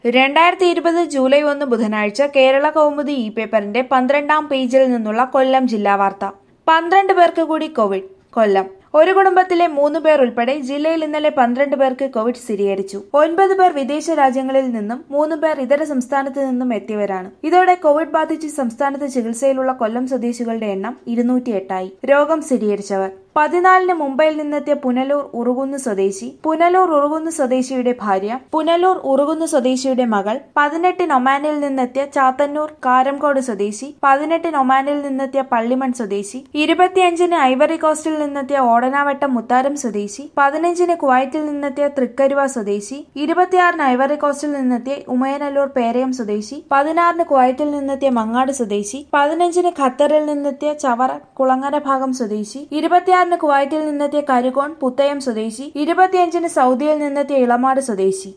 2020 July 1 ബുധനാഴ്ച കേരള കൗമുദി പേപ്പറിന്റെ 12-ാം പേജിൽ നിന്നുള്ള കൊല്ലം ജില്ലാ വാർത്ത. 12 പേർക്ക് കൂടി കോവിഡ്. കൊല്ലം. ഒരു കുടുംബത്തിലെ 3 പേർ ഉൾപ്പെടെ ജില്ലയിൽ ഇന്നലെ 12 പേർക്ക് കോവിഡ് സ്ഥിരീകരിച്ചു. 9 പേർ വിദേശ രാജ്യങ്ങളിൽ നിന്നും 3 പേർ ഇതര സംസ്ഥാനത്ത് നിന്നും എത്തിയവരാണ്. ഇതോടെ കോവിഡ് ബാധിച്ച് സംസ്ഥാനത്ത് ചികിത്സയിലുള്ള കൊല്ലം സ്വദേശികളുടെ എണ്ണം 208 ആയി. രോഗം സ്ഥിരീകരിച്ചവർ: 14-ന് മുംബൈയിൽ നിന്നെത്തിയ പുനലൂർ ഉറുകുന്ന് സ്വദേശി, പുനലൂർ ഉറുകുന്ന് സ്വദേശിയുടെ ഭാര്യ, പുനലൂർ ഉറുകുന്ന് സ്വദേശിയുടെ മകൾ, 18-ന് ഒമാനിൽ നിന്നെത്തിയ ചാത്തന്നൂർ കാരംകോട് സ്വദേശി, 18-ന് ഒമാനിൽ നിന്നെത്തിയ പള്ളിമൺ സ്വദേശി, 25-ന് ഐവറി കോസ്റ്റിൽ നിന്നെത്തിയ ഓടനാവട്ടം മുത്താരം സ്വദേശി, 15-ന് കുവൈറ്റിൽ നിന്നെത്തിയ തൃക്കരുവ സ്വദേശി, 26-ന് ഐവറി കോസ്റ്റിൽ നിന്നെത്തിയ ഉമയനല്ലൂർ പേരയം സ്വദേശി, 16-ന് കുവൈറ്റിൽ നിന്നെത്തിയ മങ്ങാട് സ്വദേശി, 15-ന് ഖത്തറിൽ നിന്നെത്തിയ ചവറ കുളങ്ങര ഭാഗം സ്വദേശി, 26-ന് കുവൈറ്റിൽ നിന്നെത്തിയ കരുകോൺ പുത്തയം സ്വദേശി, 25-ന് സൗദിയിൽ നിന്നെത്തിയ ഇളമാട് സ്വദേശി.